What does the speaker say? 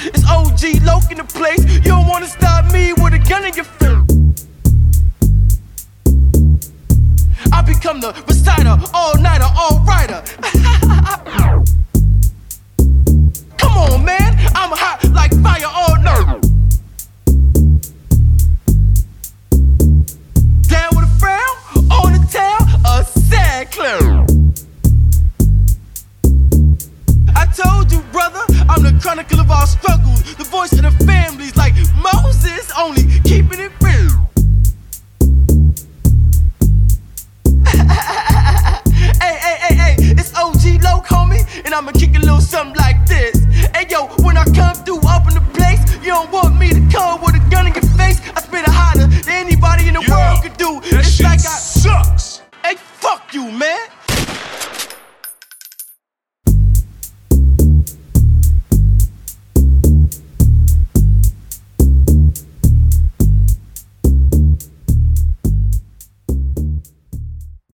It's OG Loke in the place. You don't wanna stop me with a gun in your face. I become the reciter, all-nighter, all-writer. Come on, man, I'm hot like fire all night. Down with a frown, on the tail, a sad clown. I told you, brother, I'm the chronicle of our struggles, the voice of the families like Moses, only keeping it real. Hey, it's OG Loke, homie, and I'ma kick a little something like this.